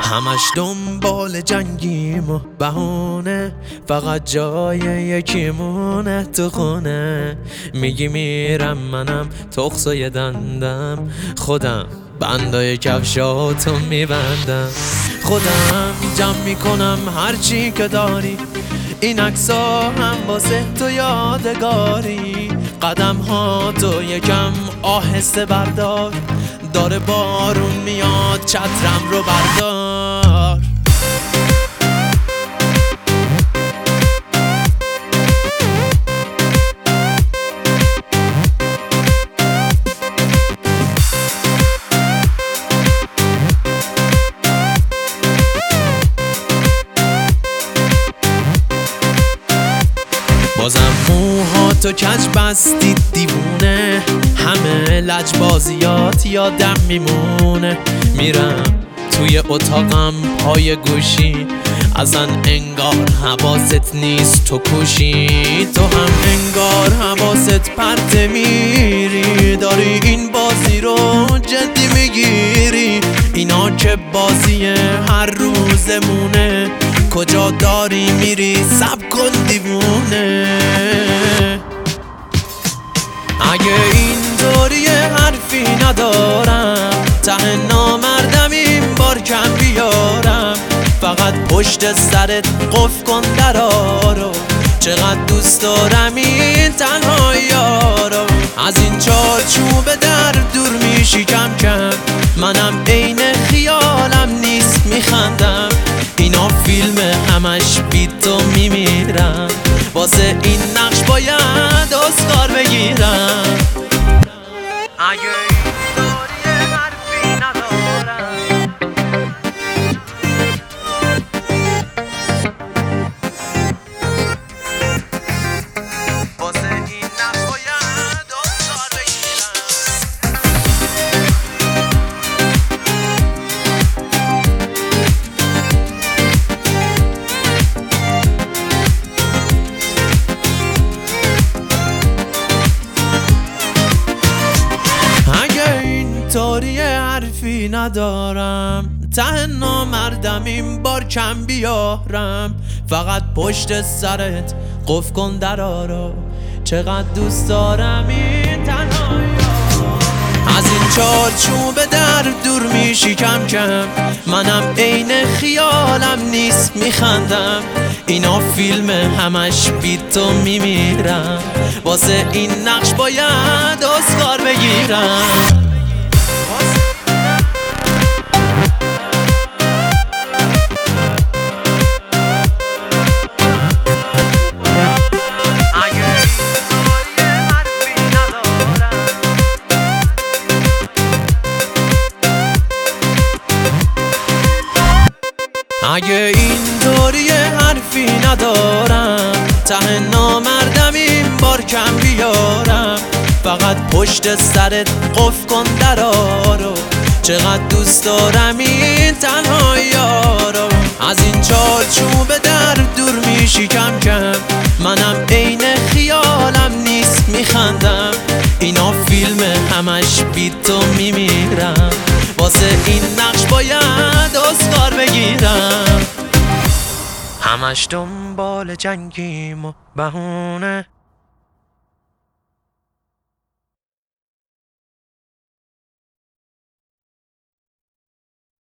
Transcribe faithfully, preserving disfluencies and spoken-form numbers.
همش دنبال جنگیم و بهونه، فقط جای یکیمونه تو خونه. میگی میرم منم تخصای دندم، خودم بندای کفشاتو میبندم. خودم جمع میکنم هرچی که داری، این عکسا هم واسه تو یادگاری. قدم ها تو یکم آهسته بردار، داره بارون میاد چترم رو بردار. بازم موها تو کج بستی دیوونه، همه لجبازیات یادم میمونه. میرم توی اتاقم پای گوشی، ازن انگار حواست نیست تو کوشی. تو هم انگار حواست پرت میری، داری این بازی رو جدی میگیری. اینا که بازی هر روزمونه، کجا داری میری سب کن دیوونه. اگه این طوریه حرفی ندارم، ته نامردم این بار کم بیارم. فقط پشت سرت قفل کن درا رو، چقدر دوست دارم این تنهایی رو. از این چارچوب در دور میشی کم کم، منم عین خیالم نیست میخندم. اینا فیلم همش بی تو میمیرم، واسه این نقش باید اسکار بگیرم. اگه این طوریه حرفی ندارم، واسه این نقش باید اسکار بگیرم. طوریه حرفی ندارم، ته نامردم این بار کم بیارم. فقط پشت سرت قفل کن درا رو، چقدر دوست دارم این تنهایی رو. از این چارچوب در دور میشی کم کم، منم عین خیالم نیست میخندم. اینا فیلم همش بی تو میمیرم، واسه این نقش باید اسکار بگیرم. اگه این طوریه حرفی ندارم، ته نامردم این بار کم بیارم. فقط پشت سرت قفل کن درا رو، چقدر دوست دارم این تنهایی رو. از این چارچوب در دور میشی کم کم، منم عین خیالم نیست میخندم. اینا فیلم همش بی تو میمیرم، واسه این نقش باید اسکار بگیرم. همش دنبال جنگیم و بهونه،